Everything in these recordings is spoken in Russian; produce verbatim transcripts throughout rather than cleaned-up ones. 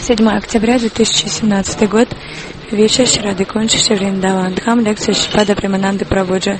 седьмое октября две тысячи семнадцатый год. Вечер Шрады Кунж Шри Вриндаван Дхам. Лекция Шрипада Премананды Прабhuджи.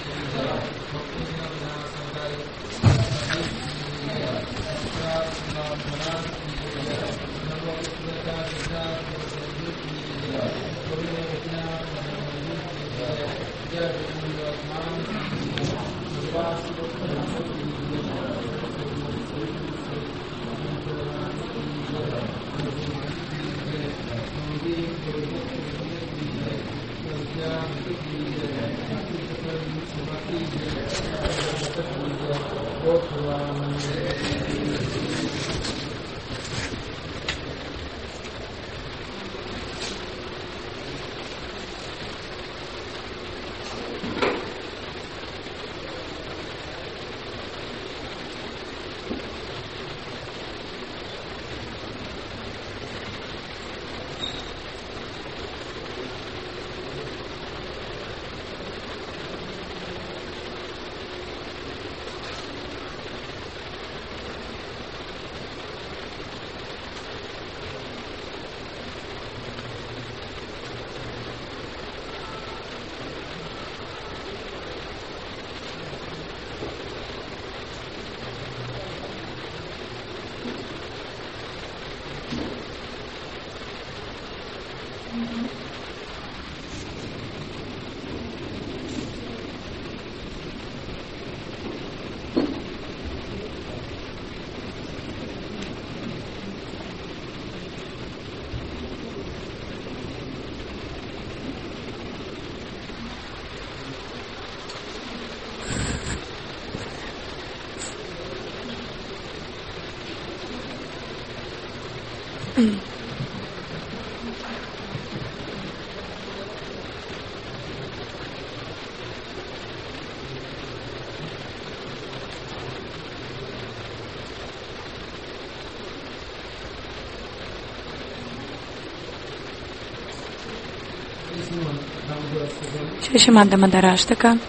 Шримад Мадхараштака.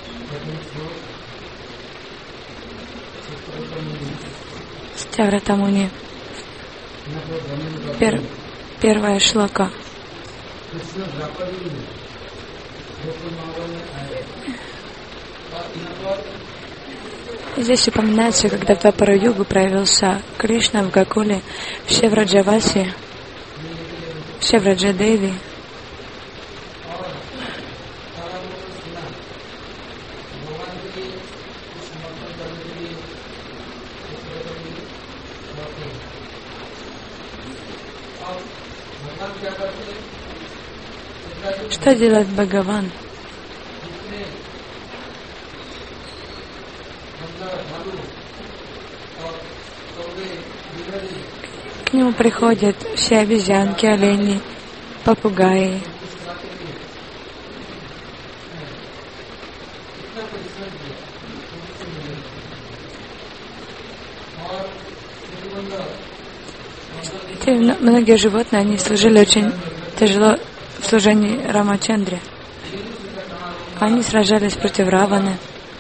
Стявратамуни. Пер, первая шлока. Здесь упоминается, когда в Двапара-югу проявился Кришна в Гакуле, в Шевраджавасе, в Шевраджадеви. Что делает Бхагаван? К нему приходят все обезьянки, олени, попугаи. Эти многие животные, они служили очень тяжело в служении Рамачандре. Они сражались против Раваны,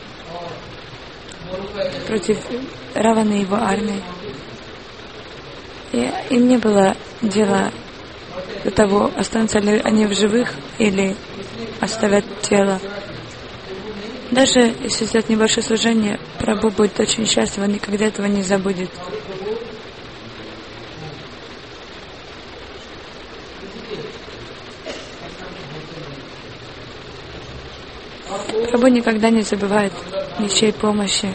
против Раваны и его армии. И им не было дела до того, останутся ли они в живых или оставят тело. Даже если сделать небольшое служение, Прабху будет очень счастлив, он никогда этого не забудет. Прабху никогда не забывает ничьей помощи.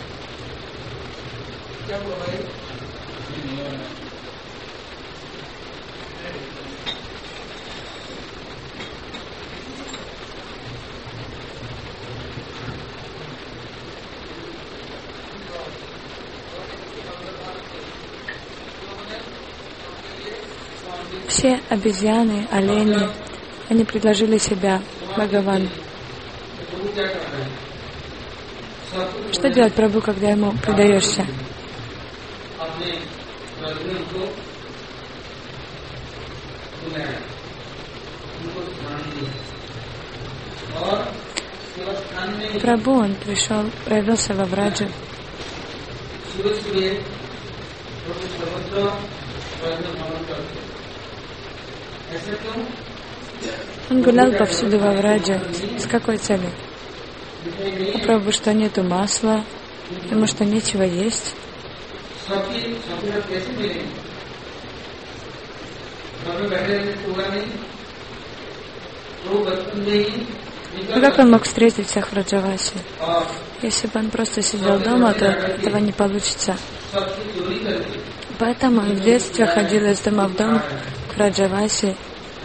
Все обезьяны, олени, они предложили себя Бхагавану. Что делать Прабху, когда ему предаешься? Прабху, он пришел, проявился во Врадже. Он гулял повсюду во Враджа. С какой целью? У Прабху что нету масла, ему что нечего есть. Ну как он мог встретить всех в Раджавасе? Если бы он просто сидел дома, то этого не получится. Поэтому он в детстве ходил из дома в дом к Раджавасе.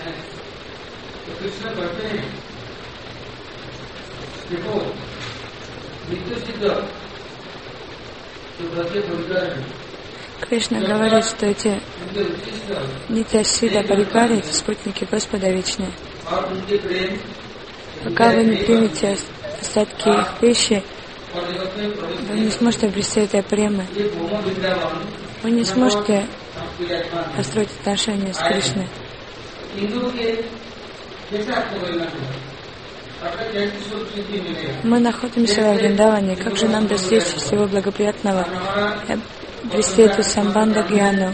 Кришна говорит, что эти Нитья-Шрила Парикари, спутники Господа вечные. Пока вы не примете остатки их пищи, вы не сможете обрести этой премы. Вы не сможете построить отношения с Кришной. Мы находимся во Вриндаване. Как же нам достичь всего благоприятного и обрести эту самбанда гьяну?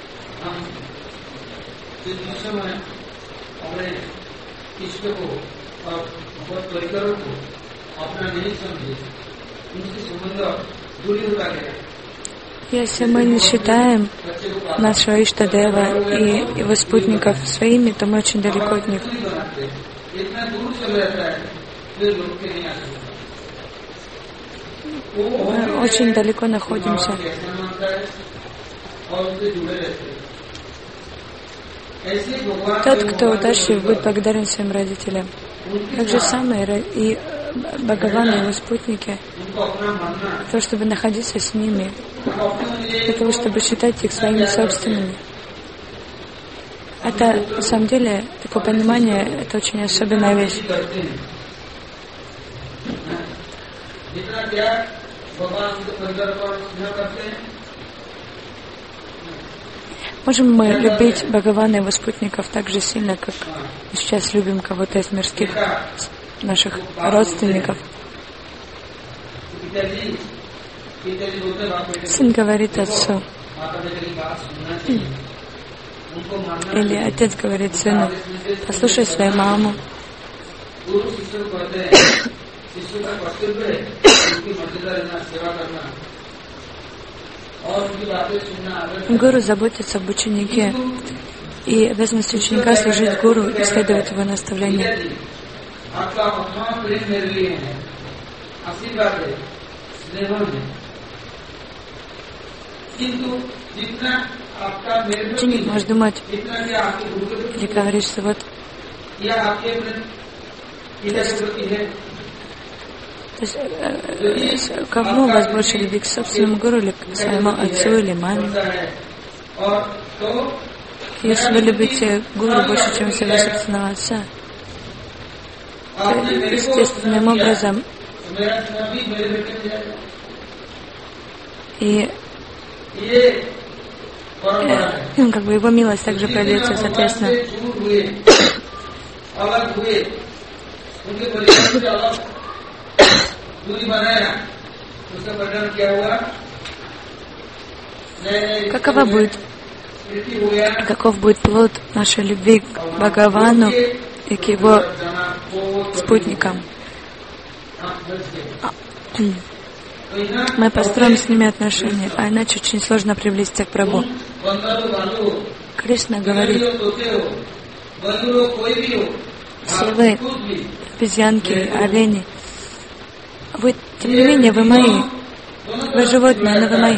Если мы не считаем нашего Иштадева и его спутников своими, то мы очень далеко от них. Мы очень далеко находимся. Тот, кто удачлив, будет благодарен своим родителям. Так же самое и Бхагаван и его спутники, для того, чтобы находиться с ними, для того, чтобы считать их своими собственными. Это, на самом деле, такое понимание, это очень особенная вещь. Можем мы любить Бхагавана и его спутников так же сильно, как сейчас любим кого-то из мирских наших родственников? Сын говорит отцу, или отец говорит сыну: послушай свою маму. Гуру заботится об ученике, и обязанность ученика служить гуру и следовать его наставлениям. Ученик может думать или говорить, что вот то есть, э, кому у вас больше любви, к собственному гуру или к своему отцу или маме? Если вы любите гуру больше, чем своего собственного отца, то естественным образом и э, как бы его милость также прольется, соответственно. Какова будет, каков будет плод нашей любви к Бхагавану и к его спутникам? Мы построим с ними отношения, а иначе очень сложно приблизиться к Прабху. Кришна говорит: все вы, обезьянки, олени, вы, тем не менее, вы мои. Вы животные, но вы мои.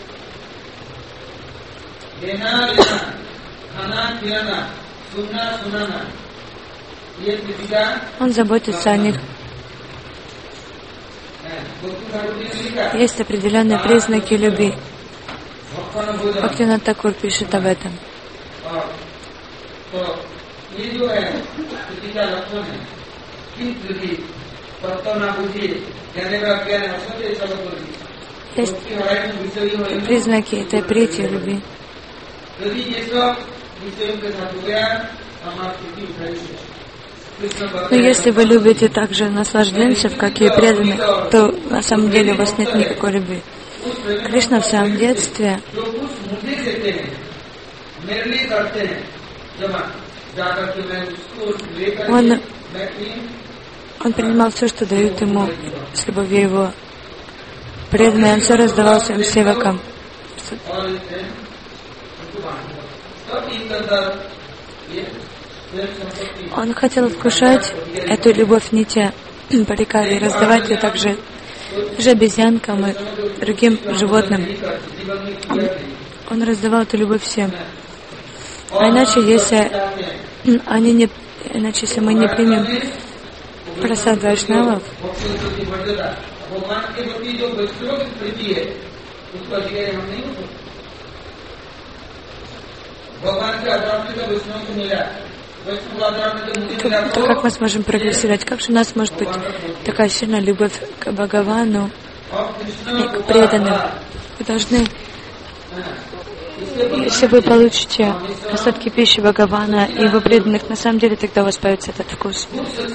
Он заботится о них. Есть определенные признаки любви. Бхактивинода Такур пишет об этом. Есть признаки этой прити любви. Но если вы любите также наслажденцев, как и преданных, то на самом деле у вас нет никакой любви. Кришна в своем детстве Он, он принимал все, что дают ему с любовью его преданные. Он все раздавал своим севакам. Он хотел вкушать эту любовь нитя парикари и раздавать ее также же обезьянкам и другим животным. Он, он раздавал эту любовь всем. А иначе, если они не, иначе, если мы не примем прасад вайшнавов, то, то как мы сможем прогрессировать? Как же у нас может быть такая сильная любовь к Бхагавану и к преданным? Вы должны, если вы получите остатки пищи Бхагавана и его преданных, на самом деле тогда у вас появится этот вкус.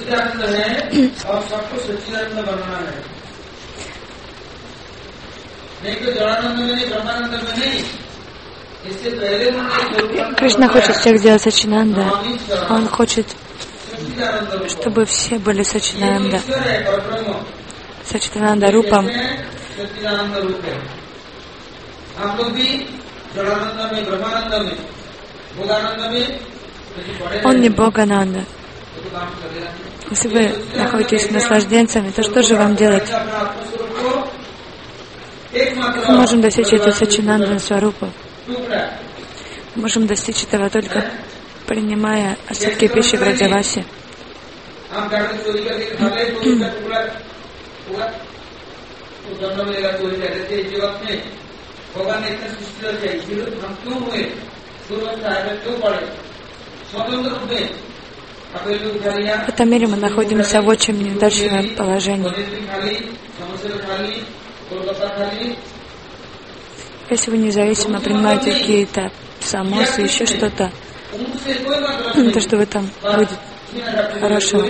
Кришна хочет всех сделать Сачинанда. Он хочет, чтобы все были Сачинанда. Сачитананда Рупам. Он не Богананда. Если вы находитесь наслажденцами, то что же вам делать? Мы можем достичь этой Сачинандан Сварупы. Мы можем достичь этого только принимая остатки пищи в Раджавасе. В этом мире мы находимся в очень неудачном положении. Если вы независимо принимаете какие-то самосы, еще что-то, то, что в этом будет хорошего.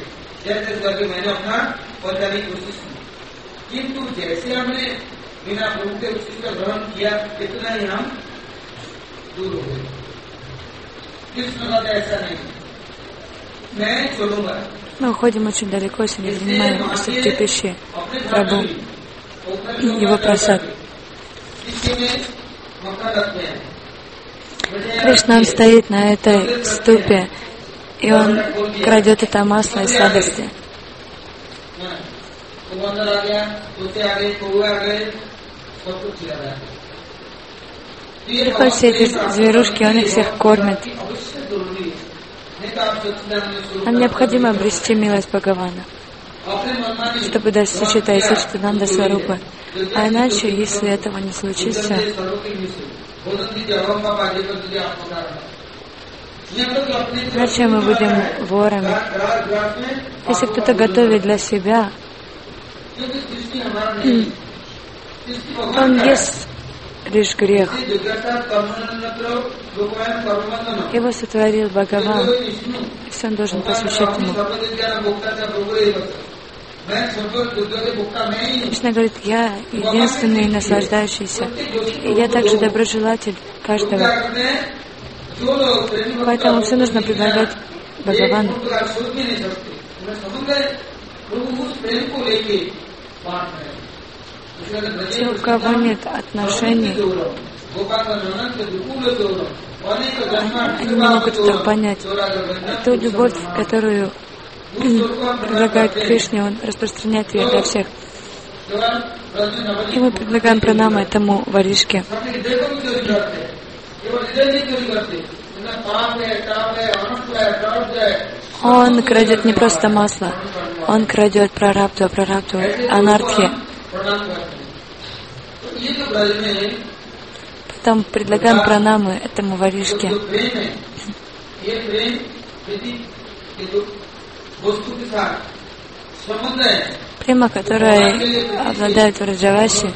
Мы уходим очень далеко, если не принимаем остатки пищи Прабху, его прасад. Кришна, он стоит на этой ступе, и он крадет это масло и сладости. Приходят все эти зверушки, он их всех кормит. Нам необходимо обрести милость Бхагавана, чтобы достичь этой Сачитананда Сварупы. А иначе, если этого не случится, иначе мы будем ворами. Если кто-то готовит для себя, он ест лишь грех. Его сотворил Бхагаван, если он должен посвящать ему. Кришна говорит, я единственный наслаждающийся, и я также доброжелатель каждого. Поэтому все нужно предлагать Бхагавану. Те, у кого нет отношений, они не могут это понять. Ту любовь, которую предлагает Кришне, он распространяет ее для всех. И мы предлагаем пранаму этому воришке. Он крадет не просто масло, он крадет прарабдху, прарабдху, анархи. Потом предлагаем пранаму этому воришке. Према, которая обладает в Раджавасе,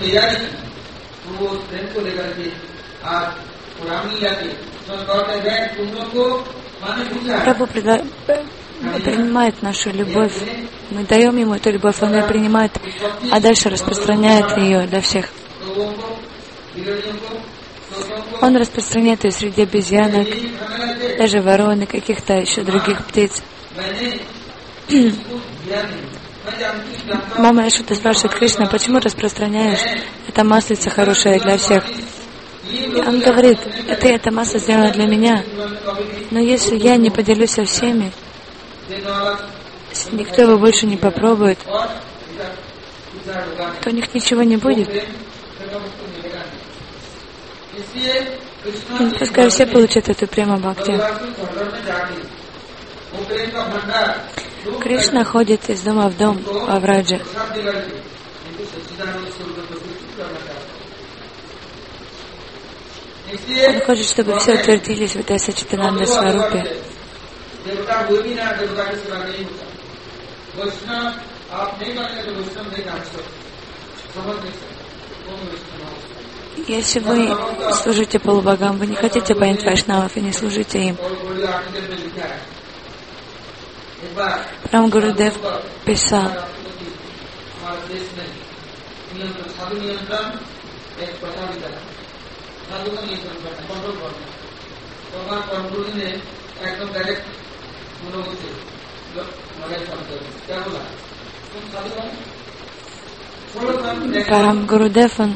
Прабху предла... принимает нашу любовь. Мы даем ему эту любовь, он ее принимает, а дальше распространяет ее для всех. Он распространяет ее среди обезьянок, даже ворон и каких-то еще других птиц. Мама Яшода спрашивает: Кришна, почему распространяешь? Это маслица хорошая для всех. И он говорит: это это масло сделано для меня. Но если я не поделюсь со всеми, никто его больше не попробует, то у них ничего не будет. И пускай все получат эту прему бхакти. Кришна ходит из дома в дом во Враджа. Он хочет, чтобы все утвердились в этой Сачитананда Сварупе. Если вы служите полубогам, вы не хотите понять вайшнавов и не служите им. Прам Гурудев писал: Парам Гурудев, он,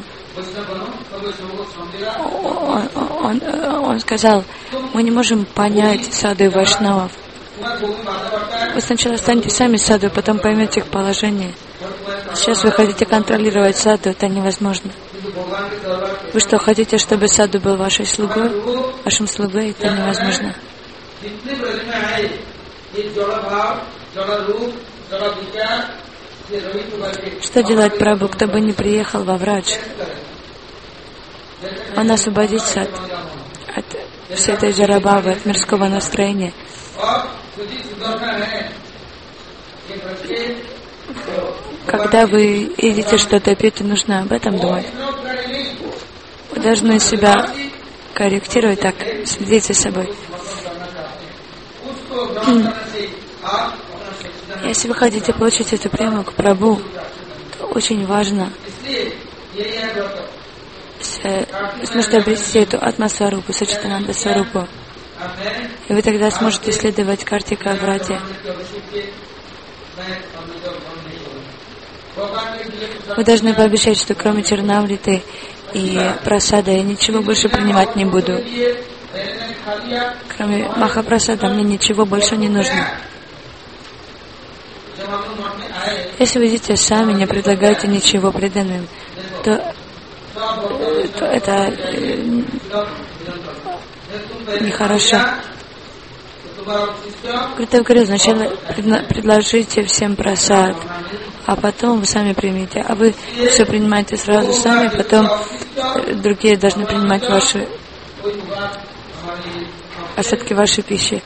он, он, он сказал: мы не можем понять саду и вайшнавов. Вы сначала станете сами саду, потом поймете их положение. Сейчас вы хотите контролировать саду, это невозможно. Вы что, хотите, чтобы саду был вашей слугой, вашим слугой? Это невозможно. Что делать Прабху, кто бы не приехал во Врадж? Он освободит сад от всей этой джарабхавы, от мирского настроения. Когда вы едите что-то пить, нужно об этом думать. Вы должны себя корректировать, так, следить за собой. Если вы хотите получить эту прему к Прабху, то очень важно сможете обрести эту атма-сварупу, Сачитананда Сварупу. И вы тогда сможете следовать Картика Врате. Вы должны пообещать, что кроме Чернамриты и прасада я ничего больше принимать не буду. Кроме Махапрасада мне ничего больше не нужно. Если вы идете сами, не предлагаете ничего преданным, то, то это э, нехорошо. Критав говорил: сначала предложите всем прасад, а потом вы сами примите. А вы все принимаете сразу сами, потом другие должны принимать ваши остатки вашей пищи.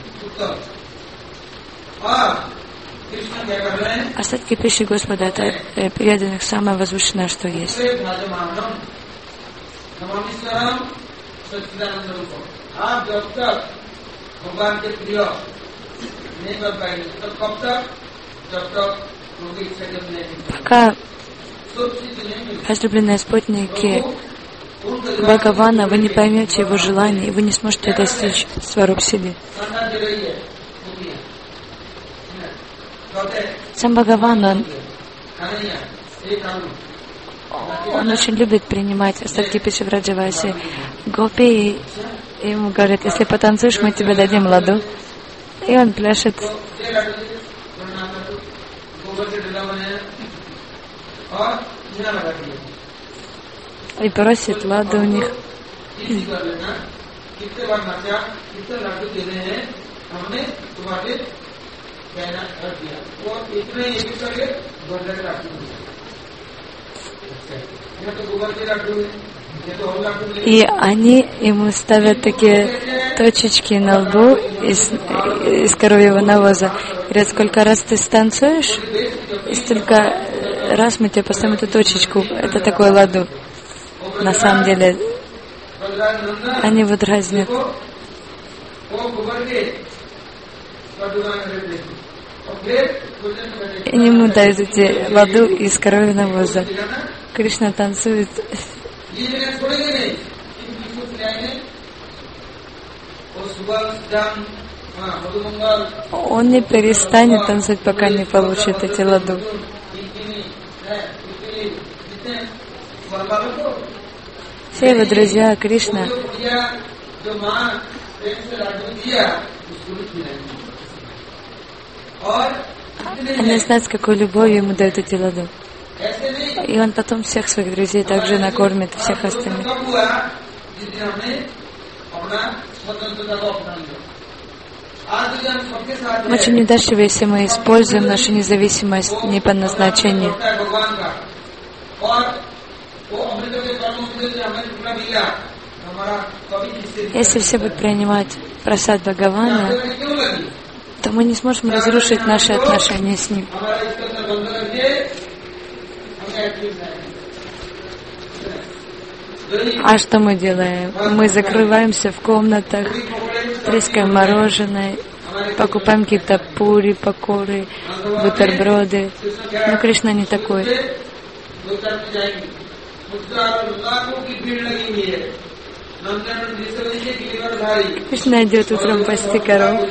Остатки пищи Господа — это э, преданных самое возвышенное, что есть. Пока возлюбленные спутники Бхагавана, вы не поймете его желания, и вы не сможете достичь сваруп себе. Сам Бхагаван, он, он очень любит принимать остатки пищи в Раджавасе. Гопи ему говорят: если потанцуешь, мы тебе дадим ладу. И он пляшет. И просит ладу у них. И они ему ставят такие точечки на лбу из, из коровьего навоза. Говорят: сколько раз ты станцуешь, и столько раз мы тебе поставим эту точечку. Это такое ладу. На самом деле они вот дразнят. И ему дают эти ладу из коровьего навоза. Кришна танцует. Он не перестанет танцевать, пока не получит эти ладу. Все его друзья, Кришна, они знают, с какой любовью ему дают эти ладу. И он потом всех своих друзей также накормит, всех остальных. Очень удачливо, если мы используем нашу независимость не по назначению. Если все будут принимать прасад Бхагавана, то мы не сможем разрушить наши отношения с ним. А что мы делаем? Мы закрываемся в комнатах, трескаем мороженое, покупаем какие-то пури, покоры, бутерброды. Но Кришна не такой. Кришна идет утром пасти коров.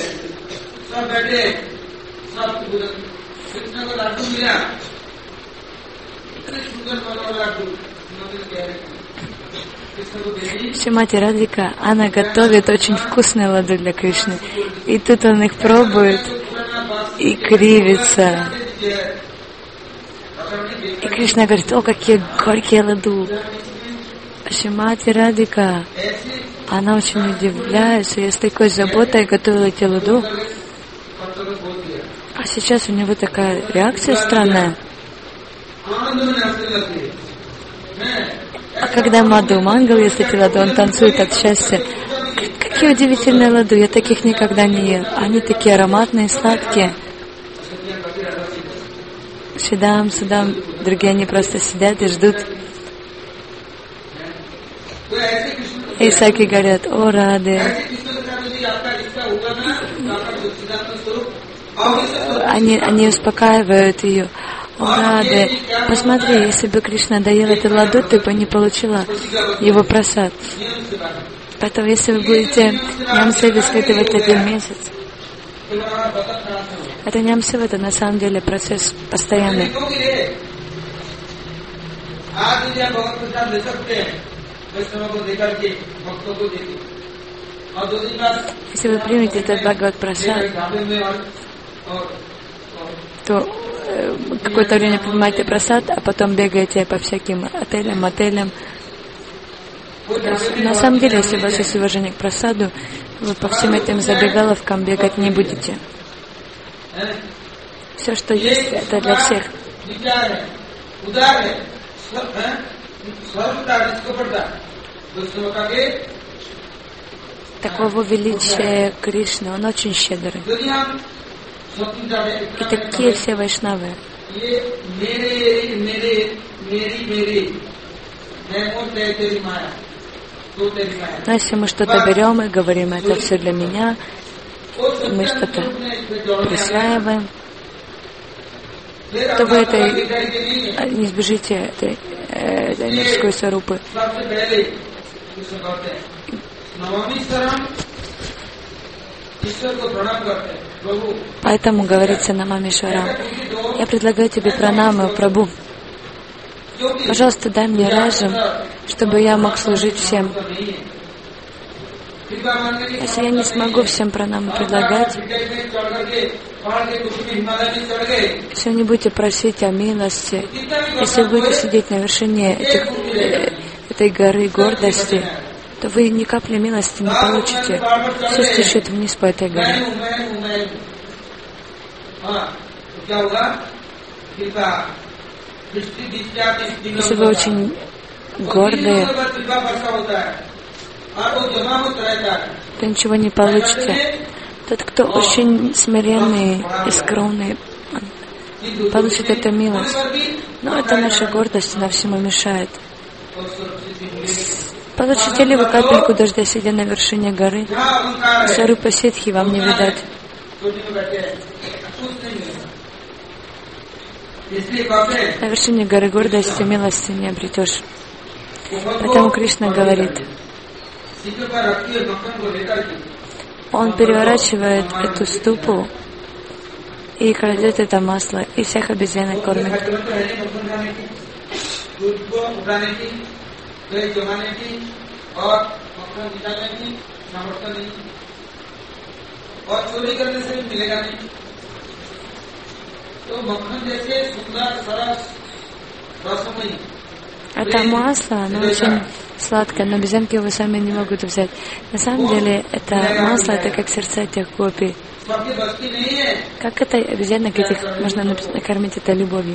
Шримати Радхика, она готовит очень вкусные ладу для Кришны. И тут он их пробует и кривится. И Кришна говорит: о, какие горькие ладу. Шримати Радхика, она очень удивляется, я с такой заботой готовила эти ладу. А сейчас у него такая реакция странная. А когда Мадху Мангал ест эти ладу, он танцует от счастья. Какие удивительные ладу, я таких никогда не ел. Они такие ароматные, сладкие. Шидам, Судам, другие они просто сидят и ждут. И всякие говорят: о, Раде. Они, они успокаивают ее. О, Раде, посмотри, если бы Кришна доел эту ладу, ты бы не получила его прасад. Поэтому, если вы будете ням-севу испытывать один месяц, это ням-сева, это на самом деле процесс постоянный. Если вы примете этот Бхагават-прасад, то э, какое-то время принимаете прасад, а потом бегаете по всяким отелям, мотелям. На самом деле, если у вас есть уважение к прасаду, вы по всем этим забегаловкам бегать не будете. Все, что есть, это для всех. Такого величия Кришны, он очень щедрый. И такие все вайшнавы. Но если мы что-то берем и говорим: это все для меня, и мы что-то присваиваем, то вы этой, не сбежите этой, этой мирской сварупы. Поэтому говорится Намамишварам: я предлагаю тебе пранамы, Прабху. Пожалуйста, дай мне разум, чтобы я мог служить всем. Если я не смогу всем пранамы предлагать, если вы не будете просить о милости, если вы будете сидеть на вершине этих, э, этой горы гордости, то вы ни капли милости не получите. Все стечет вниз по этой горе. Если вы очень гордые, то ничего не получите. Тот, кто очень смиренный и скромный, получит эту милость. Но это наша гордость, она всему мешает. Получите ли вы капельку дождя, сидя на вершине горы? Сварупа Ситхи вам не видать. На вершине горы гордости милости не обретешь. Поэтому Кришна говорит: Он переворачивает эту ступу и кладет это масло, и всех обезьянок кормит. Это масло, оно очень сладкое, но обезьянки его сами не могут взять. На самом деле, это масло, это как сердца тех гопи. Как это обезьянок этих можно накормить это любовью?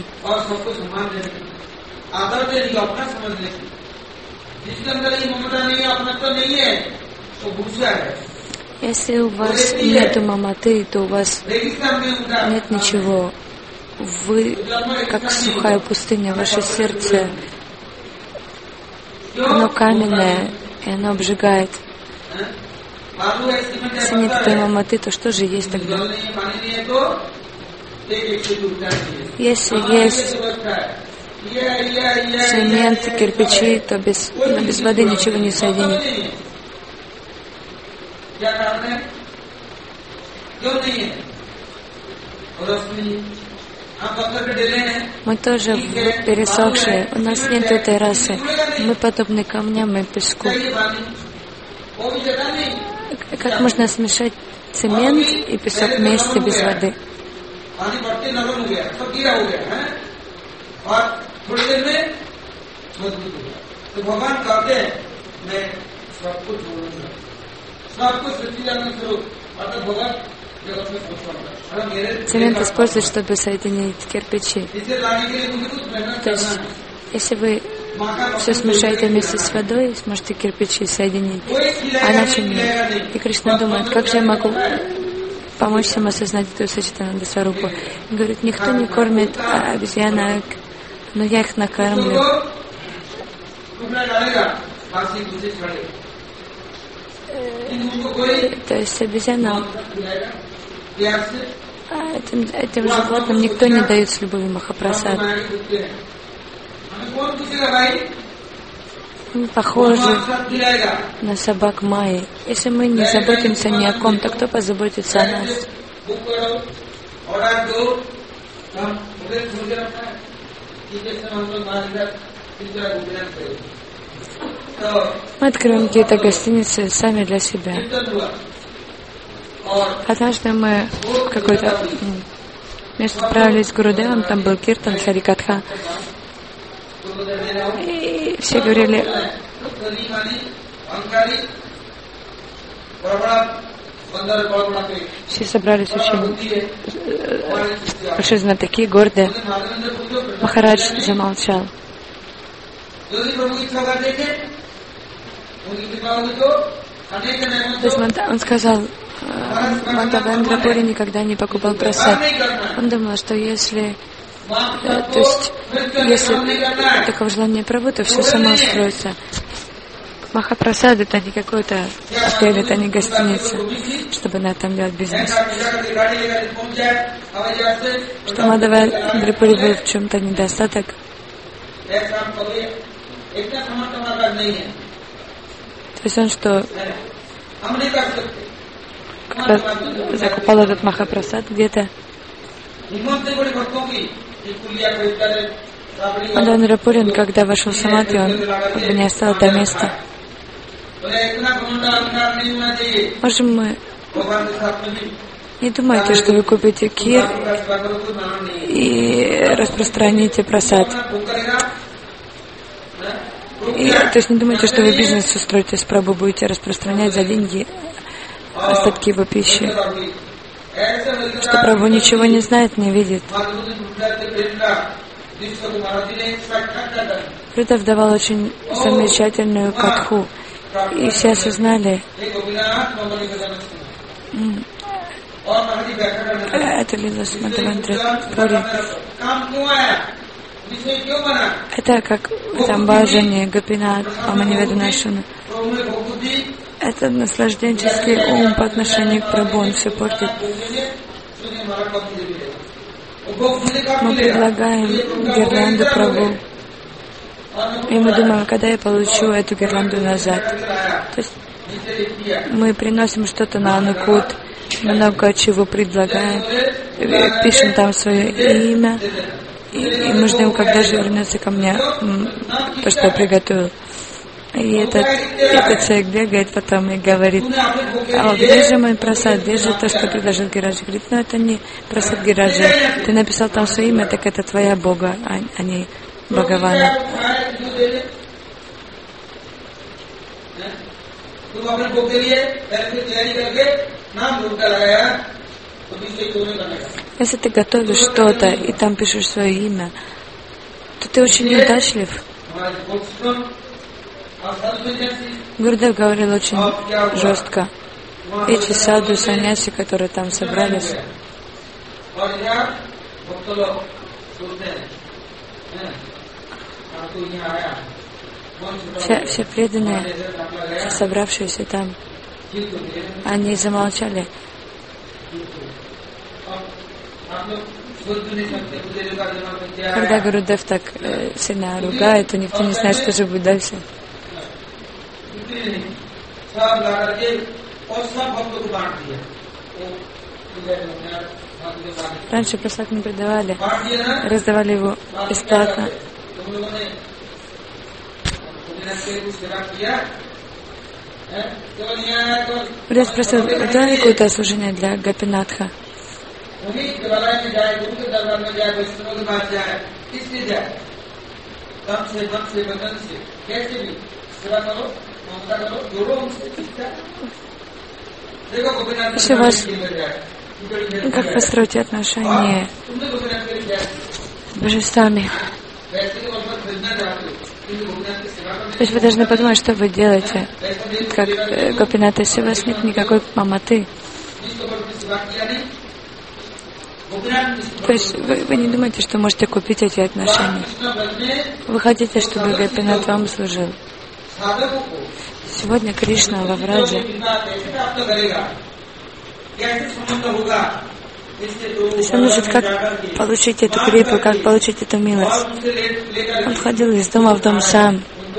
Если у вас нету маматы, то у вас нет ничего. Вы как сухая пустыня, ваше сердце, оно каменное, и оно обжигает. Если нет этой маматы, то что же есть тогда? Если есть цемент, кирпичи, то без, но без воды ничего не соединит. Мы тоже пересохшие, у нас нет этой расы. Мы подобны камням и песку. Как можно смешать цемент и песок вместе без воды? Цемент используют, чтобы соединить кирпичи. То есть, если вы все смешаете вместе с водой, сможете кирпичи соединить, а иначе нет. И Кришна думает, как же я могу помочь всем осознать эту Сачитананда Сварупу. И говорит, никто не кормит обезьянок, но я их накормлю. То есть обезьянам, этим, этим животным никто не дает с любовью Махапрасад. Мы похожи на собак Майи. Если мы не заботимся ни о ком, то кто позаботится о нас? Мы откроем какие-то гостиницы сами для себя. Однажды мы в какое-то место отправились с Гурудевом, там был Киртан, Харикатха. И все говорили, все собрались очень большие знатоки, гордые. Махарадж замолчал. То есть он сказал, Мадхавендра Пури никогда не покупал прасад. Он думал, что если, то есть, если такого желания Прабху, то все само строится. Махапрасад — это не какой-то отель, это не гостиница, чтобы на этом делать бизнес. Что Мадхавендра Пури был в чем-то недостаток. То есть он что, когда закупал этот Махапрасад где-то, Мадхавендра Пури, когда вошел в самадхи, он как бы не оставил это место. Можем мы... Не думайте, что вы купите кир и распространите прасад. И, то есть не думайте, что вы бизнес устроите с Прабху, будете распространять за деньги остатки его пищи. Что Прабху ничего не знает, не видит. Притов давал очень замечательную катху. И все осознали, это лила с Мадхавендра Пури. Это как в Амбажане, Гопинат, Аманиведана Шуна. Это наслажденческий ум по отношению к Прабху, он все портит. Мы предлагаем гирлянду Прабху. И мы думаем, когда я получу эту гирлянду назад. То есть Мы приносим что-то на Анукут, много чего предлагаем, пишем там свое имя, и, и мы ждем, когда же вернется ко мне то, что я приготовил. И этот, этот человек бегает потом и говорит: а где же мой прасад, где же то, что предложил Гираджа? Говорит: ну это не прасад Гираджа, ты написал там свое имя, так это твоя Бога, а, а не Бхагавана. Если ты готовишь что-то и там пишешь свое имя, то ты очень неудачлив. Гурудев говорил очень жестко. Эти саду, саньяси, которые там собрались, все, все преданные, все собравшиеся там, они замолчали. Когда Гурудев так э, сильно ругает, то никто не знает, что же будет дальше. Раньше просад не продавали, раздавали его бесплатно. Гурудев спросил: сделали какое-то служение для Гопинатха? Если у вас, как построить отношения с божествами? То есть вы должны подумать, что вы делаете. Как э, Гопинат, если у вас нет никакой маматы. То есть вы, вы не думаете, что можете купить эти отношения. Вы хотите, чтобы Гопинат вам служил. Сегодня Кришна во Врадже смотрит, как получить эту крипу, как получить эту милость. Он ходил из дома в дом сам.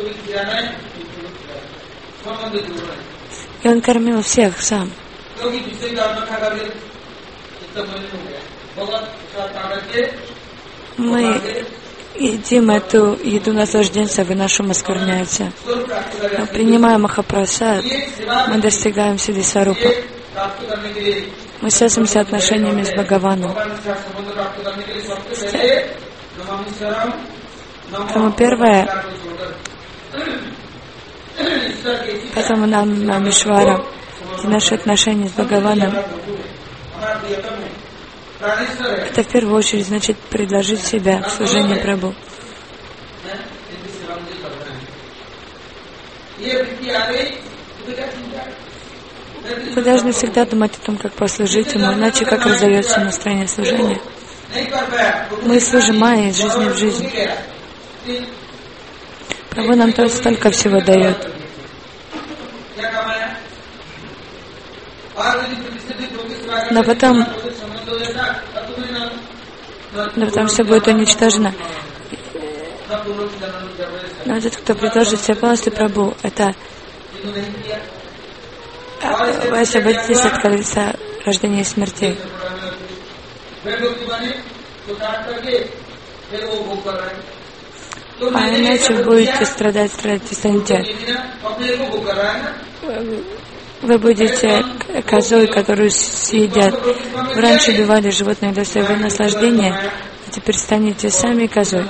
И он кормил всех сам. Мы едим эту еду наслаждения, и наш ум оскверняется. Мы принимаем Махапрасад, мы достигаем Сиддхисварупа. Мы связываемся отношениями с Бхагаваном. Поэтому первое, поэтому нам, нам Ишвара, наши отношения с Бхагаваном, это в первую очередь значит предложить себя в служении Прабху. Вы должны всегда думать о том, как послужить ему, иначе как разовьется настроение служения. Мы служим Майе из жизни в жизнь. Прабху нам тоже столько всего дает. Но потом, но потом все будет уничтожено. Но тот, кто предложит себя полностью Прабху, это вы освободитесь от колеса рождения и смерти. А иначе будете страдать, страдать и станете. Вы будете козой, которую съедят. Вы раньше убивали животных для своего наслаждения, а теперь станете сами козой.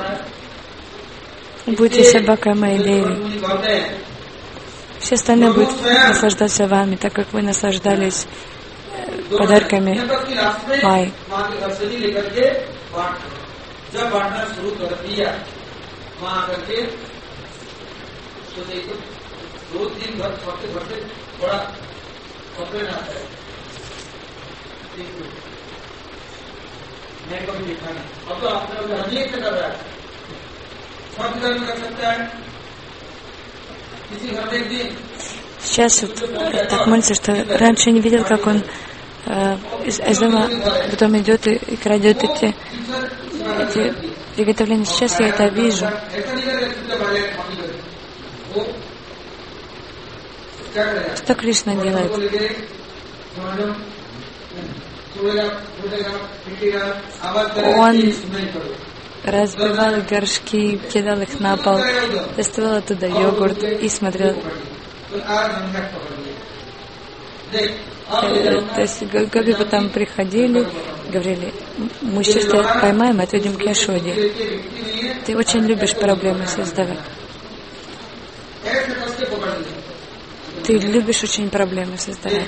Будете собакой моей Деви. Все остальные будут наслаждаться вами, так как вы наслаждались подарками Майи. Сейчас вот так молится, что раньше не видел, как он э, из, из дома потом идет и, и крадет эти, эти приготовления. Сейчас я это вижу. Что Кришна делает? Он разбивал горшки, кидал их на пол, доставал оттуда йогурт и смотрел. То есть гопи потом приходили, говорили: мы сейчас тебя поймаем, отведем к Яшоде. Ты очень любишь проблемы создавать. Ты любишь очень проблемы создавать.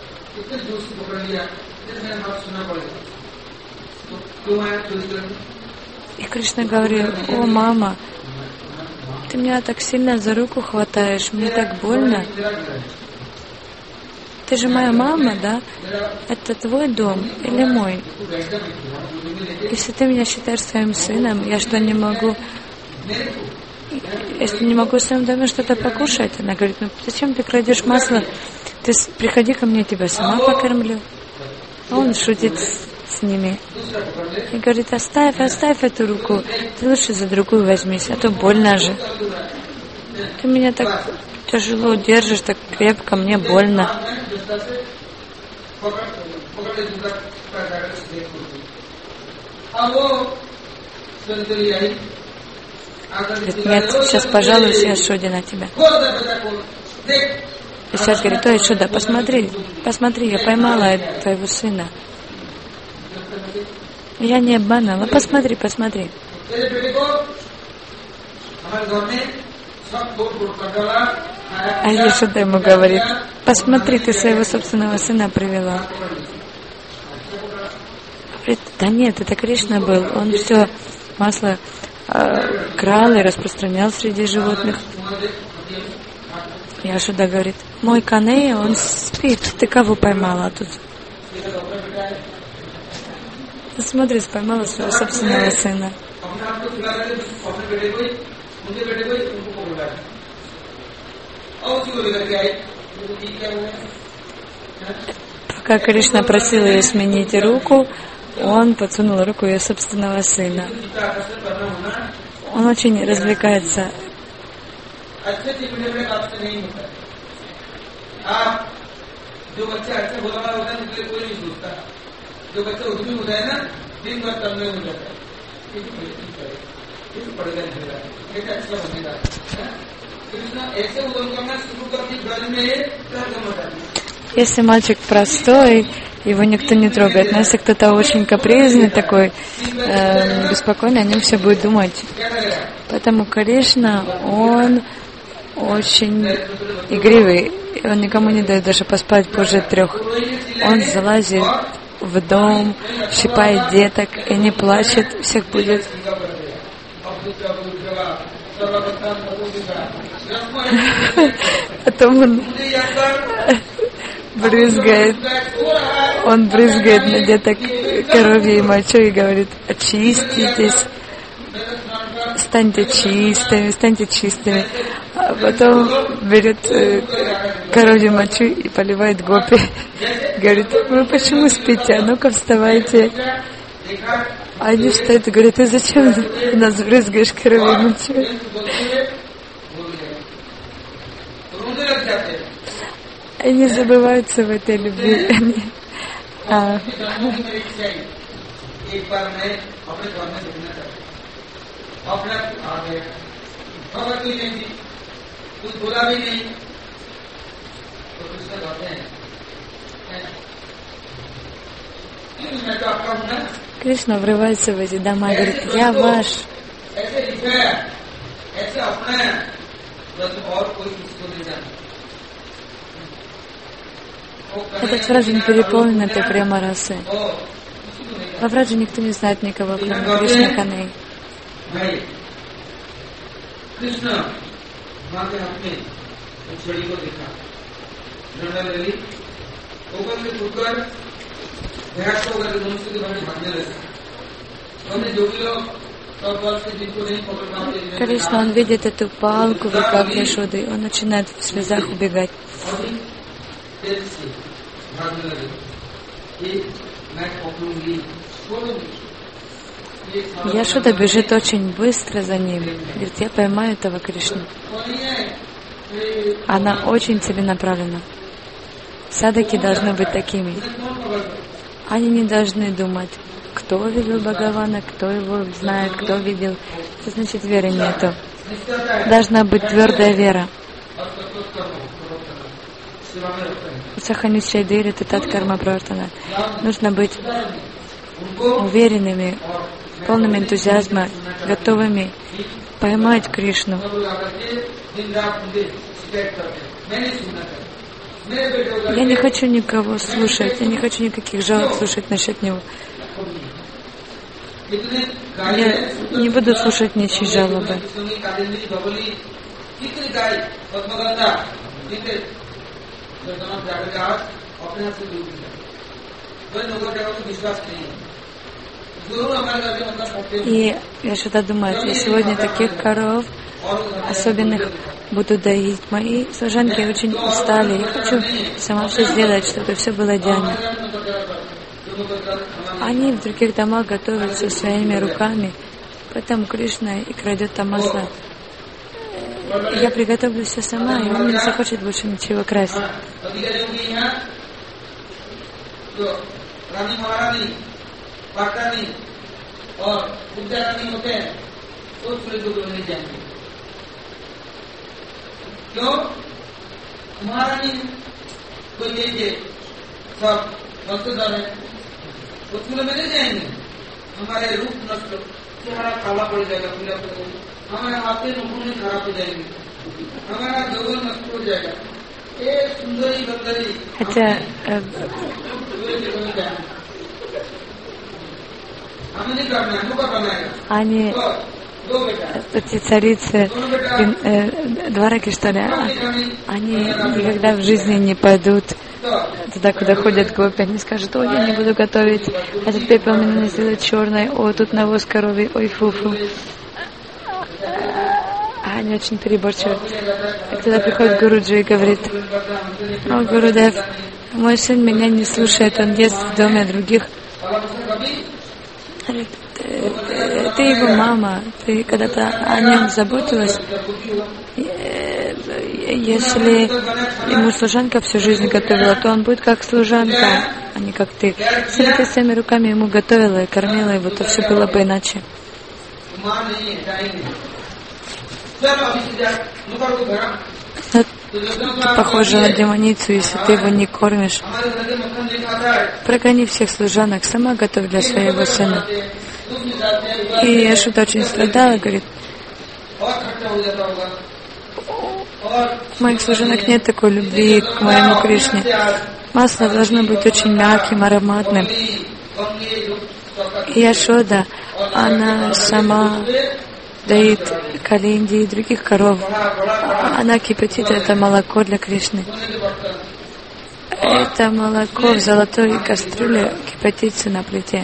И Кришна говорил: о, мама, ты меня так сильно за руку хватаешь, мне так больно. Ты же моя мама, да? Это твой дом или мой? Если ты меня считаешь своим сыном, я что, не могу... Если не могу в своем доме что-то покушать? Она говорит: ну зачем ты крадешь масло? Ты приходи ко мне, я тебя сама покормлю. А он шутит с ними и говорит: оставь, оставь эту руку. Ты лучше за другую возьмись, а то больно же. Ты меня так тяжело держишь, так крепко, мне больно. Говорит: нет, сейчас пожалуюсь Яшоде на тебя. И сейчас говорит: ой, Яшода, посмотри, посмотри, я поймала твоего сына. Я не обманывала, посмотри, посмотри. А Яшода ему говорит: посмотри, ты своего собственного сына привела. Говорит: да нет, это Кришна был, он все масло э, крал и распространял среди животных. Яшода говорит: мой Канея, он спит, ты кого поймала тут? Смотри, поймала своего собственного сына. Пока Кришна просил ее сменить руку, он подсунул руку ее собственного сына. Он очень развлекается. Если мальчик простой, его никто не трогает. Но если кто-то очень капризный, такой э, беспокойный, о нем все будут думать. Поэтому Кришна, он очень игривый. Он никому не дает даже поспать позже трех. Он залазит в дом, щипает деток и не плачет, всех будет. Потом он брызгает, он брызгает на деток коровьей мочой и говорит: очиститесь, станьте чистыми, станьте чистыми. А потом берет э, коровью мочу и поливает гопи. Говорит: вы почему спите? А ну-ка вставайте. Они встают и говорят: ты зачем нас брызгаешь коровьей мочой? Они забываются в этой любви. а. Кришна врывается в эти дома и говорит: я ваш. Этот Враджан переполнен этой прямо расы. Во Враджа никто не знает никого, кроме Кришны Каней. Кришна, он видит эту палку в руках Яшоды, он начинает в слезах убегать. Яшода бежит очень быстро за ним. Говорит: я поймаю этого Кришну. она очень целенаправлена. Садаки должны быть такими. Они не должны думать, кто видел Бхагавана, кто его знает, кто видел. Это значит, веры нету. Должна быть твердая вера. Саханишайдыри татат карма правартана. Нужно быть уверенными, полными энтузиазма, готовыми поймать Кришну. Я не хочу никого слушать, я не хочу никаких жалоб слушать насчет него. Я не буду слушать ничьи жалобы. И я что-то думаю, я сегодня таких коров особенных буду доить. Мои служанки очень устали. Я хочу сама все сделать, чтобы все было идеально. Они в других домах готовятся своими руками, поэтому Кришна и крадет там масло. Я приготовлю все сама, и он не захочет больше ничего красть. उसमें मिल जाएंगे हमारे रूप नष्ट हमारा काला पड़ जाएगा पूरा हमारे आते नखून खराब हो जाएंगे हमारा जौवन नष्ट हो जाएगा ये सुंदरी बंदरी хотя हमें नहीं करना है मुका बनाएगा они эти царицы двараки, что ли, они никогда в жизни не пойдут туда, куда ходят гопи. Они скажут: ой, я не буду готовить, этот пепел меня сделает черной, о, тут навоз коровий, ой, фу-фу. А они очень переборчивают. И тогда приходит Гуруджи и говорит: о, Гурудев, мой сын меня не слушает, он ест в доме других. Говорит: ты его мама, ты когда-то о нем заботилась. Если ему служанка всю жизнь готовила, то он будет как служанка, а не как ты. Если бы ты своими руками ему готовила и кормила его, то все было бы иначе. Ты похожа на демоницу, если ты его не кормишь. Прогони всех служанок, сама готовь для своего сына. И Яшода очень страдала, говорит: у моих служанок нет такой любви к моему Кришне. Масло должно быть очень мягким, ароматным. И Яшода, она сама доит Калинди и других коров. Она кипятит это молоко для Кришны. Это молоко в золотой кастрюле кипятится на плите.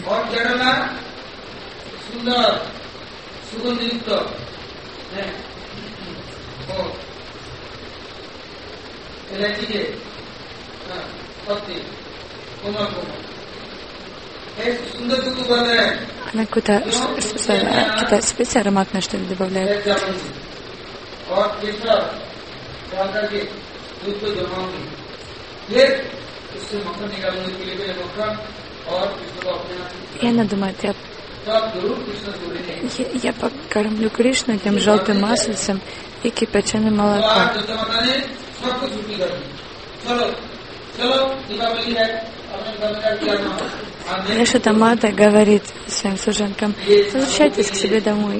Она какую-то какие-то специи ароматные, что ли, добавляет. И она думает: я, я, я покормлю Кришну тем желтым маслицем и кипяченым молоком. Яшода Мата говорит своим служанкам: возвращайтесь к себе домой.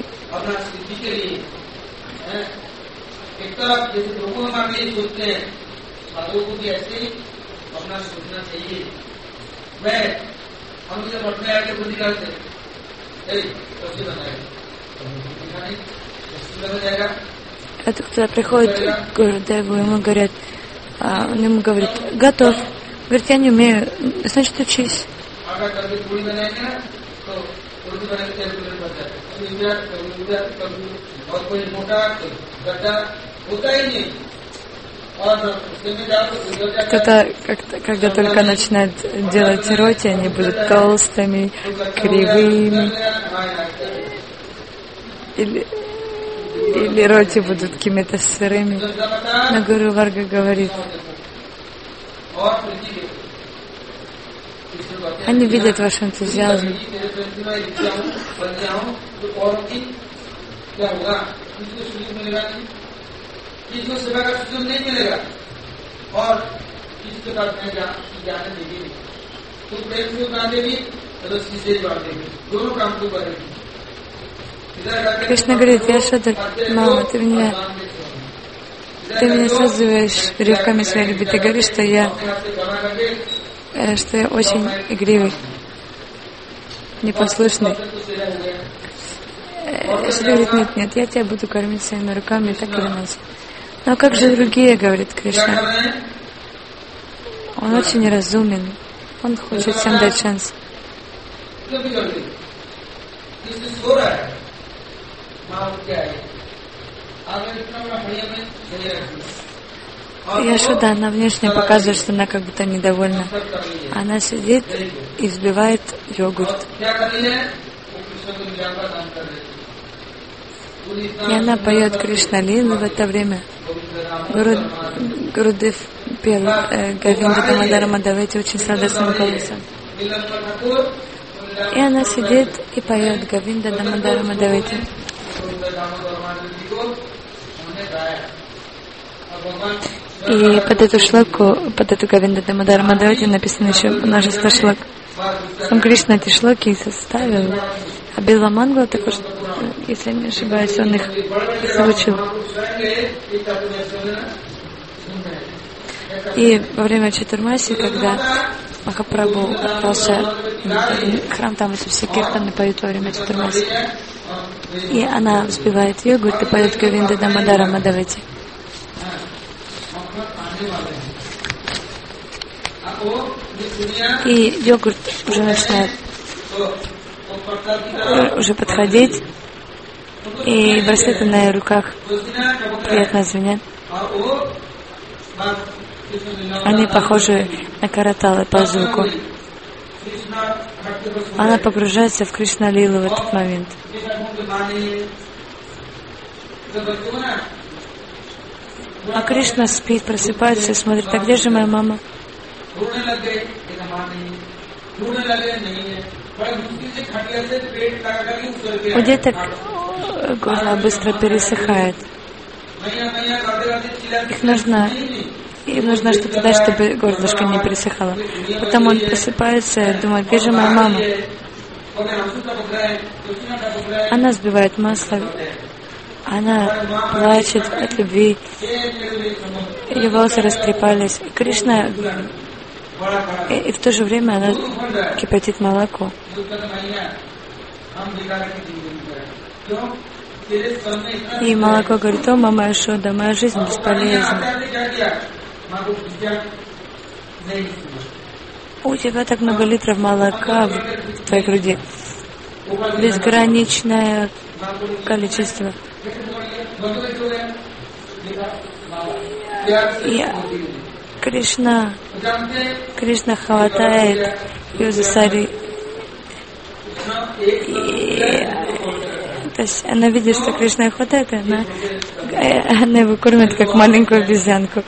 Это кто-то приходит к Гурудеву, ему говорят, а, он ему говорит: готов. Говорит: я не умею. Значит, учись. Кто-то, когда только начинает делать роти, они будут толстыми, кривыми. Или или роти будут какими-то сырыми. Но Гуру Варга говорит, они видят ваш энтузиазм. Кришна говорит, Яшода, мама, ты меня, ты меня связываешь веревками своей любви. Ты говоришь, что я, что я очень игривый, непослушный. Яшода говорит, нет, нет, я тебя буду кормить своими руками, так или иначе. Но как же другие, говорит Кришна? Он очень разумен, он хочет всем дать шанс. Яшода, она внешне показывает, что она как будто недовольна. Она сидит и взбивает йогурт. И она поет Кришна Лилу в это время. Гуру, Гурудев пел э, Говинда Дамодара Мадавати очень сладостным голосом. И она сидит и поет Говинда Дамодара Мадавати. И под эту шлоку, под эту Говинда Дамодара Мадавати написано еще множество шлок. Сам Кришна эти шлоки составил. А Билва Мангала також, если не ошибаюсь, он их озвучил. И во время Чатурмаси, когда Махапрабху отправился в храм, там эти все киртаны поют во время Чатурмаси. И она взбивает йогурт и поет Говинда Дамодара Мадавати. И йогурт уже начинает уже подходить, и браслеты на ее руках приятно звенят. Они похожи на караталы по звуку. Она погружается в Кришна Лилу в этот момент. А Кришна спит, просыпается и смотрит, а где же моя мама? У деток горло быстро пересыхает. Их нужно, им нужно что-то дать, чтобы горлышко не пересыхало. Потом он просыпается и думает, где же моя мама? Она сбивает масло, она плачет от любви, ее волосы растрепались. И Кришна, и, и в то же время она кипятит молоко. И молоко говорит, о, мама Яшода, моя жизнь бесполезна. У тебя так много литров молока в твоей груди. Безграничное количество. И Кришна, Кришна хватает ее за сари. И, то есть она видит, что Кришна ее хватает, и она, она его кормит как маленькую обезьянку.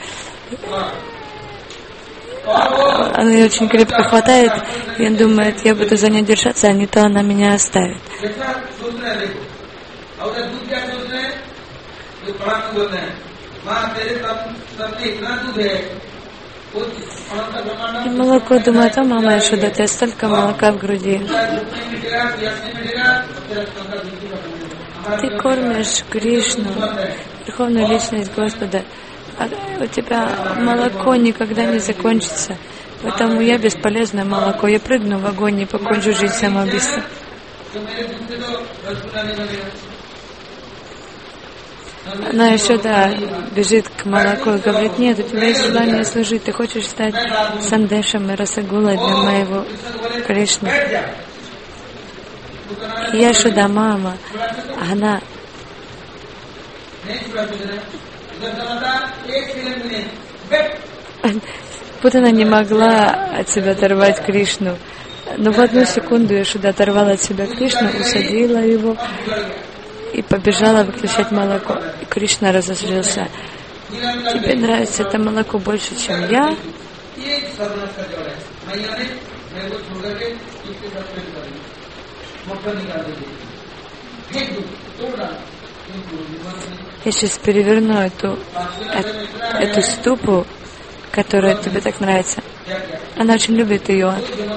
Она ее очень крепко хватает, и он думает, я буду за нее держаться, а не то она меня оставит. И молоко думает, о, мама Яшода, ты столько молока в груди. Ты кормишь Кришну, Верховную Личность Господа. А у тебя молоко никогда не закончится. Поэтому я бесполезное молоко. Я прыгну в огонь и покончу жизнь самоубийством. Она еще, да, бежит к молоку и говорит, нет, у тебя есть желание служить, ты хочешь стать сандешем и расагулой для моего Кришны. И Яшода, мама, она Путана не могла от себя оторвать Кришну. Но в одну секунду Яшода оторвала от себя Кришну, усадила его и побежала выключать молоко. И Кришна разозлился. Тебе нравится это молоко больше, чем я? Я сейчас переверну эту, эту ступу, которая тебе так нравится. Она очень любит ее.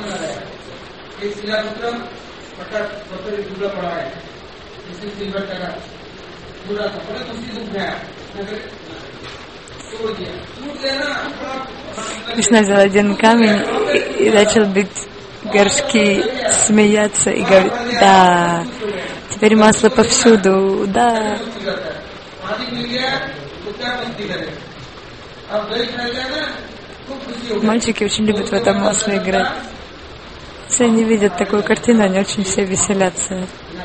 Кришна взял один камень и, и начал бить горшки, смеяться и говорит: да, теперь масло повсюду, да. Мальчики очень любят в этом масле играть. Если они видят такую картину, они очень все веселятся.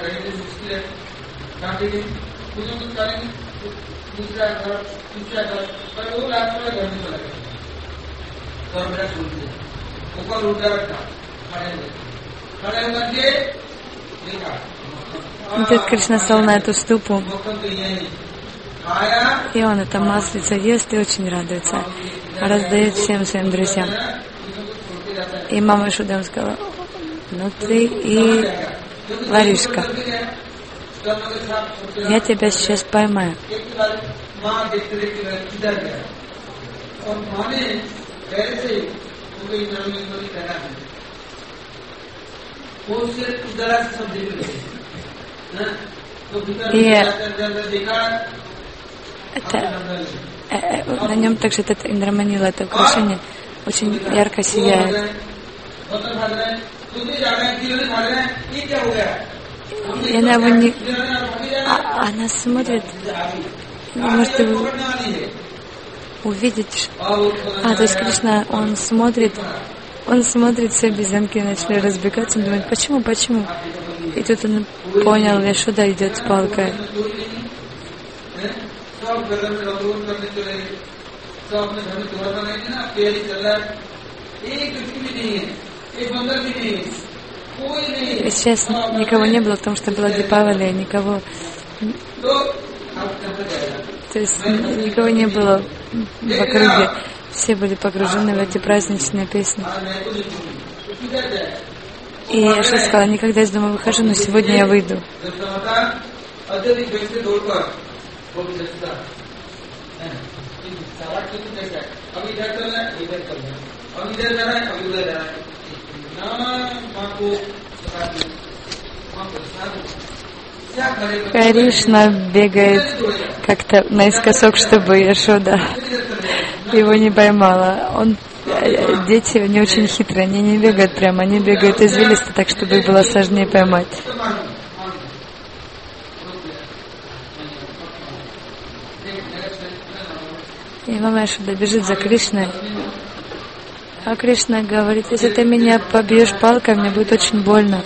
И тут Кришна стал на эту ступу, и он это маслица ест и очень радуется, раздает всем своим друзьям. И мама Шуда сказала: ну ты и воришка, я тебя сейчас поймаю. И это, э, э, на нем также этот Индраманила, это украшение, очень ярко сияет. И она его не... А, она смотрит, может его увидеть. А, то есть Кришна, он смотрит, он смотрит, все обезьянки начали разбегаться, он думает: почему, почему? И тут он понял, Яшода идет с палкой. И сейчас никого не было, потому что была Дипавали, никого... То есть никого не было в округе. Все были погружены в эти праздничные песни. И я что сказала: никогда из дома выхожу, но сегодня я выйду. Кришна бегает как-то наискосок, чтобы Яшода его не поймала. Он, дети, они очень хитрые, они не бегают прямо, они бегают извилисто, так, чтобы их было сложнее поймать. И мама Яшода бежит за Кришной. А Кришна говорит: если ты меня побьешь палкой, мне будет очень больно.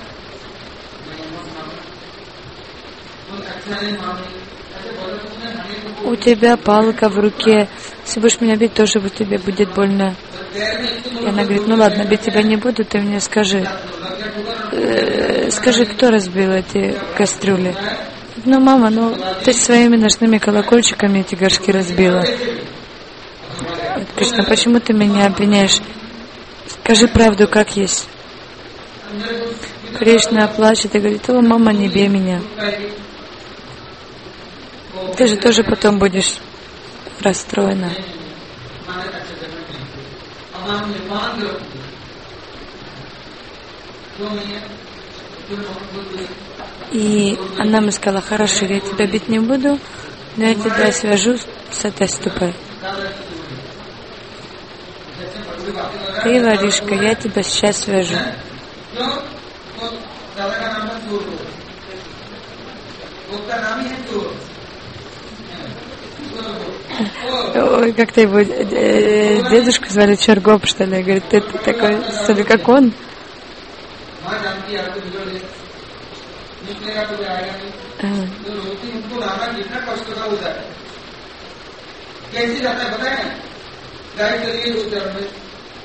У тебя палка в руке. Если будешь меня бить, тоже тебе будет больно. И она говорит: ну ладно, бить тебя не буду, ты мне скажи. Э, скажи, кто разбил эти кастрюли? Ну, мама, ну ты своими ночными колокольчиками эти горшки разбила. Кришна, почему ты меня обвиняешь? Скажи правду, как есть. Кришна плачет и говорит: о, мама, не бей меня. Ты же тоже потом будешь расстроена. И она мне сказала: хорошо, я тебя бить не буду, но я тебя свяжу с этой ступой. Ты воришка, я тебя сейчас свяжу. Ой, как-то его э, дедушку звали Чаргоп, что ли. Говорит: ты, ты такой, что ли, как он? А.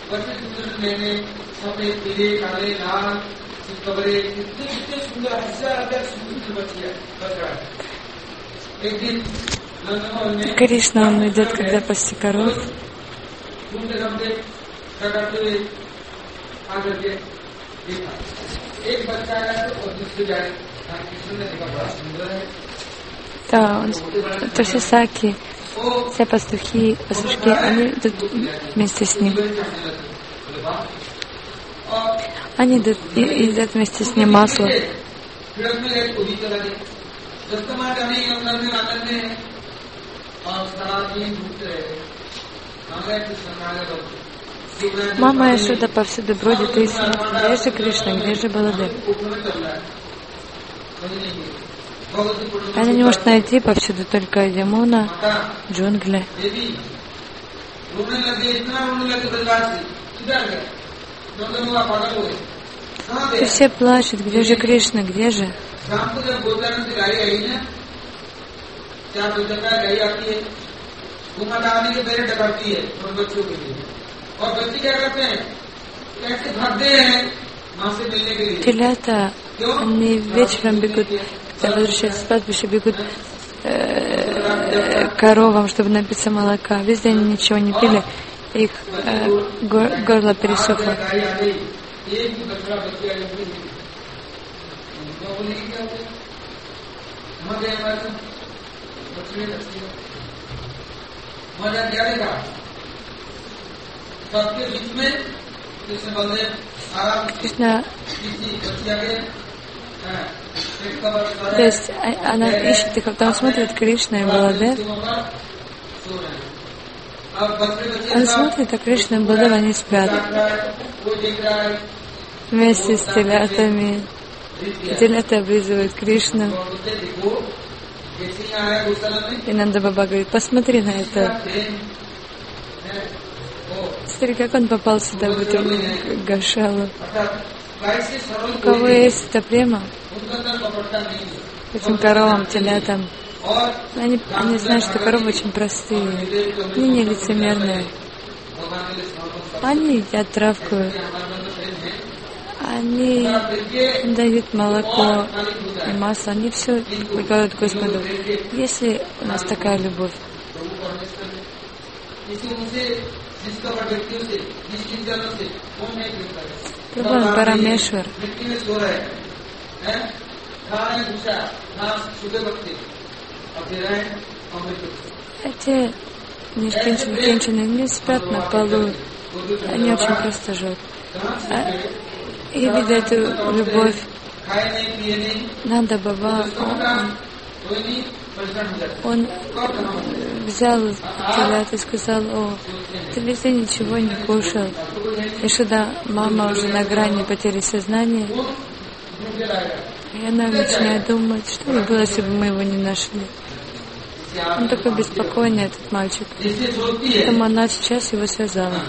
बच्चे सुंदर मैंने सफेद पीले काले लाल कबरे कितने कितने सुंदर हजार हजार सुंदर बच्चियां बच रहा है। एक दिन Кришна, он идет, когда пасти коров. Да, он, то все саки, все пастухи, пастушки, они идут вместе с ним. Они идут и едят вместе с ним масло. Мама Яшода повсюду бродит и смотрит, где же Кришна, где же Баладев. Она не может найти повсюду только Ямуна, джунгли. И все плачут, где же Кришна, где же? Телята, они вечером бегут, когда возвращаются с кладбища, бегут э, коровам, чтобы напиться молока. Весь день они ничего не пили, их э, гор, горло пересохло. Кришна, то есть она ищет их, потом смотрит Кришна и Баладев. Он смотрит, а Кришна и Баладев, они спят вместе с телятами. Телята облизывают Кришну. И Нанда Баба говорит, посмотри на это. Смотри, как он попал сюда, в эту гашалу. У кого есть эта према, этим коровам, телятам, они, они знают, что коровы очень простые, они не лицемерные. Они едят травку, они дают молоко и масло, они все выкладывают Господу. Если у нас такая любовь, Прабху Парамешвар, эти нишкинчины не спят на полу, они очень просто живут. А, и видя эту любовь, Нанда Баба, он, он взял телят и сказал, о, ты весь день ничего не кушал. Яшода, мама уже на грани потери сознания. И она начинает думать, что бы было, если бы мы его не нашли. Он такой беспокойный, этот мальчик. Поэтому она сейчас его связала.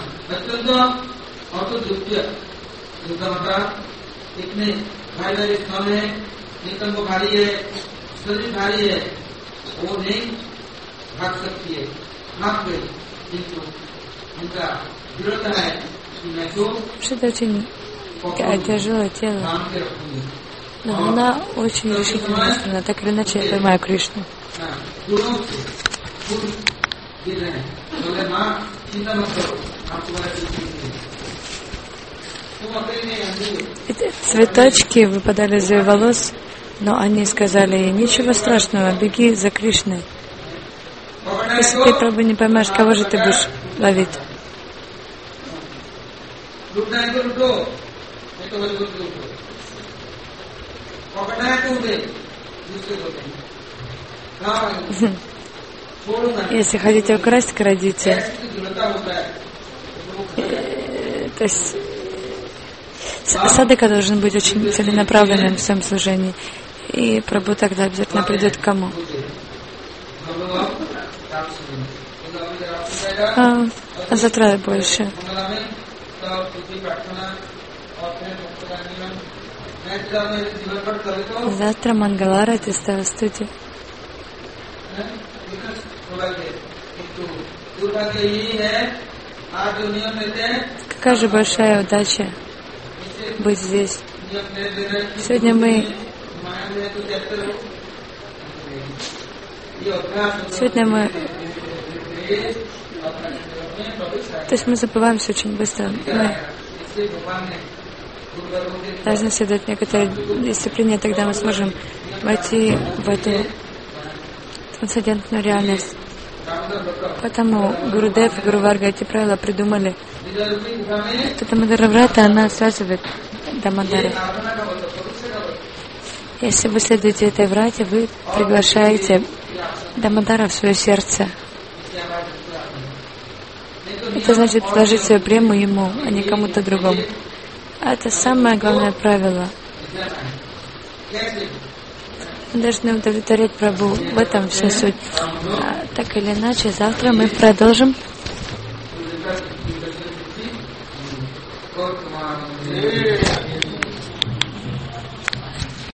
Что-то очень тяжелое тело. Но она очень решительная, она так или иначе я поймаю Кришну. Эти цветочки выпадали из ее волос, но они сказали ей, ничего страшного, беги за Кришной. Если ты, Прабху, не поймаешь, кого же ты будешь ловить? Если хотите украсть, крадите. То есть садыка должен быть очень целенаправленным в своем служении. И Прабху тогда обязательно придет к кому? А, а завтра больше. Завтра Мангаларати в студии. Какая же большая удача быть здесь. Сегодня мы Сегодня мы То есть мы забываемся очень быстро. Мы должны следовать некоторой дисциплине, тогда мы сможем войти в эту трансцендентную реальность. Поэтому Гурудев и Гуру Варга эти правила придумали. Эта Дамодараврата, она связывает Дамодара. Если вы следуете этой врате, вы приглашаете Дамодара в свое сердце. Это значит предложить свою прему ему, а не кому-то другому. А это самое главное правило. Мы должны удовлетворять Прабху. В этом вся суть. А, так или иначе, завтра мы продолжим. Yeah.